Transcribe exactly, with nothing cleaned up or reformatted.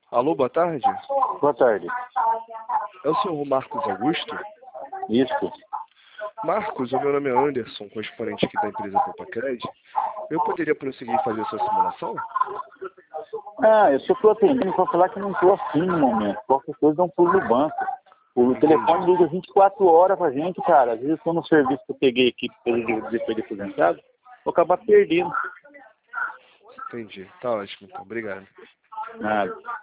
Alô, boa tarde. Boa tarde. É o senhor Marcos Augusto? Isso. Marcos, o meu nome é Anderson, correspondente aqui da empresa Popacred. Eu poderia prosseguir e fazer a sua simulação? Ah, eu só estou atendendo para falar que não estou afim no momento. Qualquer coisa dá um pulo no banco. O Entendi. telefone liga vinte e quatro horas pra gente, cara. Às vezes eu estou no serviço que eu peguei aqui depois de aposentado, vou acabar perdendo. Entendi. Tá ótimo, então. Obrigado. Nada.